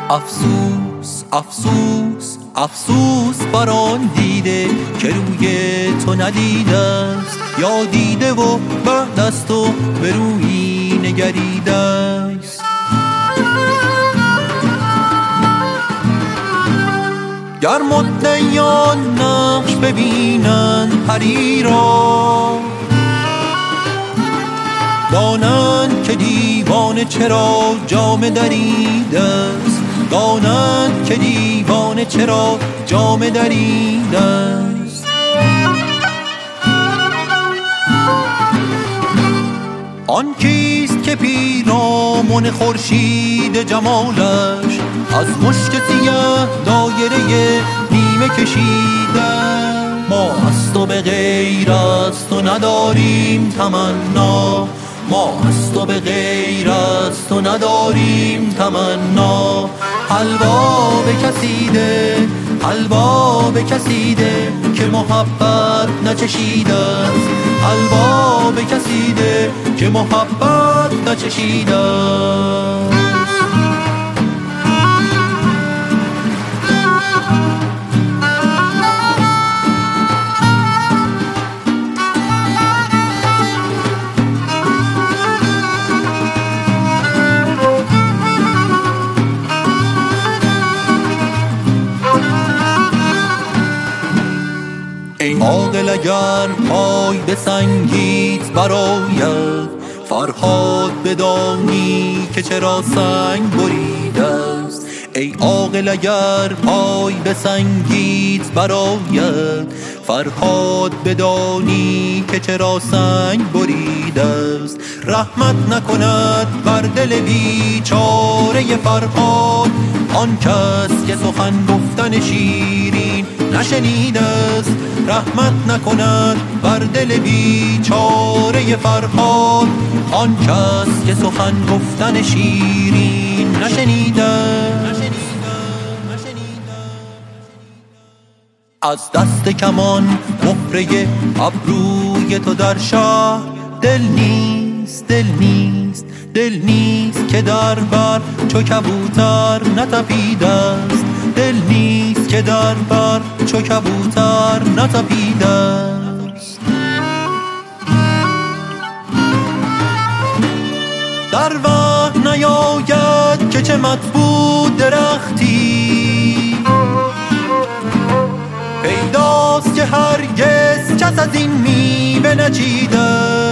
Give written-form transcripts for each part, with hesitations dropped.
افسوس افسوس افسوس بر آن دیده که روی تو ندیده است، یا دیده و بعد از تو به رویی نگریده است. گر مدعیان نقش ببینند پری را، دانند که دیوانه چرا جامه دریده است، دانند که دیوانه چرا جامه دریده است. آن کیست که پیرامن خورشید جمالش از مشک سیه دایره نیمه کشیده؟ ما از تو به غیر از تو نداریم تمنا، ما از تو به غیر از تو نداریم تمنا. حلوا بکسیده حلوا بکسیده که محبت نچشیده است، حلوا بکسیده که محبت نچشیده است. ای عاقل اگر پای به سنگیت برآید، فرهاد بدانی که چرا سنگ بریده است. ای عاقل اگر پای به سنگیت برآید، فرهاد بدانی که چرا سنگ بریده است. رحمت نکند بر دل بیچاره فرهاد آن کس که سخن گفتن شیرین نشنیده است. رحمت نکند بر دل بیچاره فرهاد آن کس که سخن گفتن شیرین نشنیده است. از دست کمان مهره ابروی تو در شهر دل نیست، دل نیست، دل نیست که در بر چو کبوتر نتپیده است، دل نیست که در بر چو کبوتر نتپیده است. در وهم نیاید که چه مطبوع درختی، پیداست که هرگز کس از این میوه نچیده.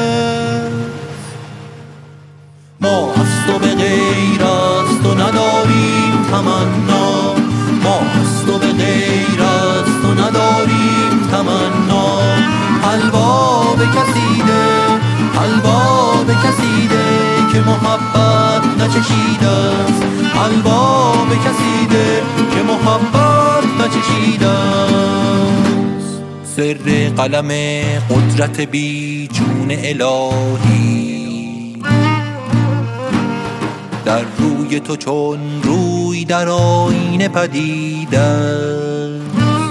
ما از تو به غیر از تو نداریم تمنا، ما از تو به غیر از تو نداریم تمنا. حلوا بکسیده حلوا بکسیده که محبت نچشیده است، حلوا بکسیده که محبت نچشیده است. سر قلم قدرت بیچون الهی در روی تو چون روی در آینه پدید است.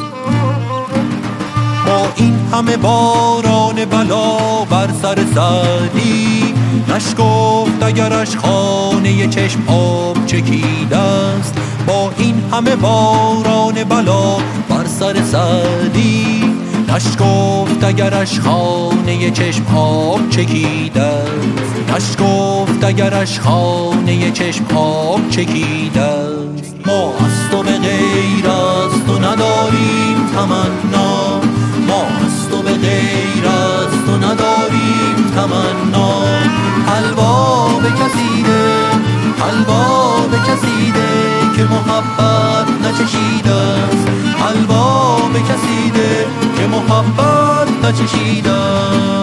با این همه باران بلا بر سر سعدی نشگفت اگرش خانه چشم آب چکیده است. با این همه باران بلا بر سر سعدی نشگفت اگرش خانه چشم آب چکیده است، نشگفت اگرش خانه چشم آب چکیده است. ما از تو به غیر از تو نداریم تمنا، ما از تو به غیر از تو نداریم تمنا. حلوا بکسیده حلوا بکسیده که محبت نچشیده است، حلوا بکسیده که محبت نچشیده است.